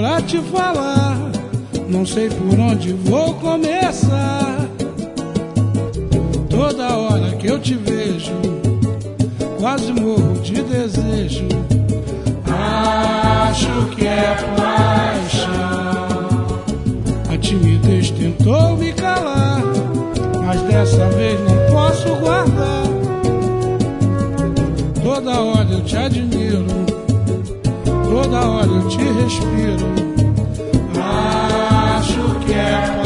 pra te falar, não sei por onde vou começar. Toda hora que eu te vejo, quase morro de desejo. Acho que é paixão. A timidez tentou me calar, mas dessa vez não posso guardar. Toda hora eu te admiro, toda hora eu te respiro. Acho que é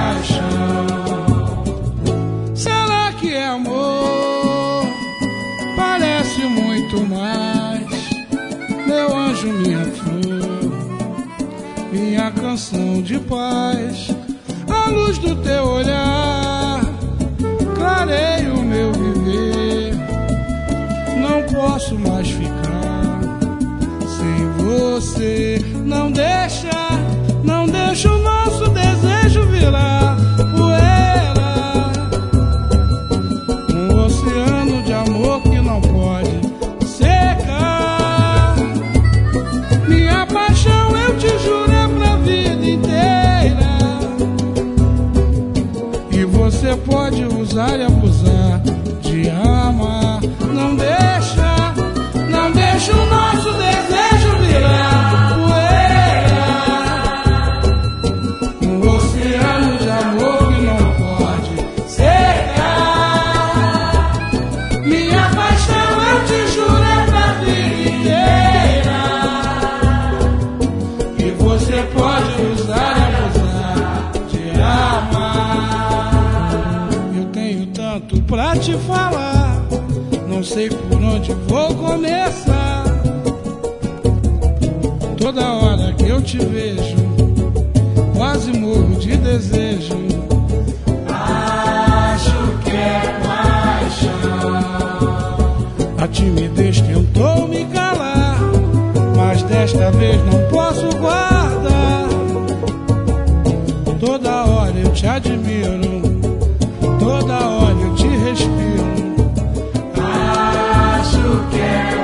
paixão. Será que é amor? Parece muito mais. Meu anjo, minha flor, minha canção de paz. A luz do teu olhar clareia o meu viver. Não posso mais ficar sem você. Não deixa o nosso desejo virar poeira. Um oceano de amor que não pode secar. Minha paixão, eu te juro, é pra vida inteira. E você pode usar e abusar de amar. Não deixa o nosso desejo virar poeira. Um oceano de amor que não pode secar. Minha paixão, eu te juro, é pra vida inteira. E você pode usar e abusar de amar. Eu tenho tanto pra te falar, não sei por onde vou começar. Toda hora que eu te vejo, quase morro de desejo. Acho que é paixão. A timidez tentou me calar, mas desta vez não posso guardar. Toda hora eu te admiro, toda hora eu te respiro. Acho que é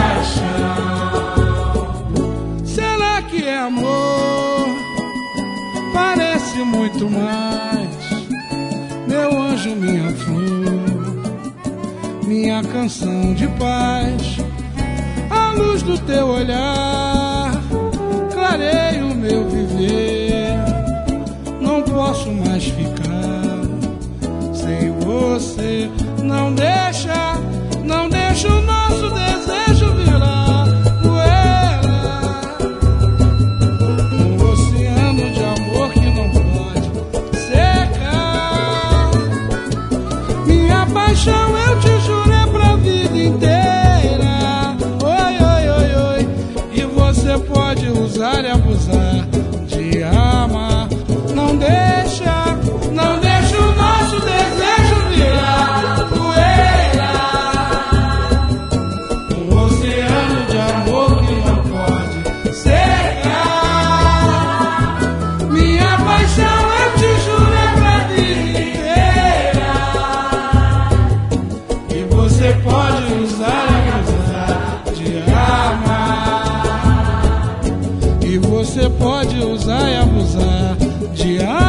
paixão. Será que é amor? Parece muito mais. Meu anjo, minha flor, minha canção de paz. A luz do teu olhar clareia o meu viver. Não posso mais ficar sem você. Não deixa o nosso desejo virar poeira. Um oceano de amor que não pode secar. Minha paixão, eu te juro, é pra vida inteira. Oi, oi, oi, oi. E você pode usar e abusar de amar. Não deixa o nosso desejo virar poeira. Um oceano de amor que não pode secar. Minha paixão, eu te juro, é pra vida inteira. E você pode usar e abusar de amar. E você pode usar e abusar de amar.